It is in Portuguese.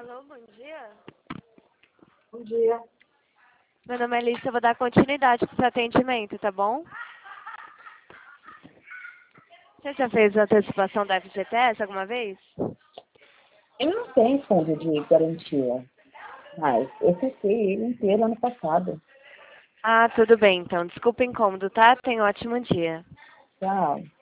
Alô, bom dia. Bom dia. Meu nome é Alice, eu vou dar continuidade para o seu atendimento, tá bom? Você já fez a antecipação da FGTS alguma vez? Eu não tenho fundo de garantia, mas eu fiquei ele inteiro ano passado. Ah, tudo bem então. Desculpa o incômodo, tá? Tenha um ótimo dia. Tchau.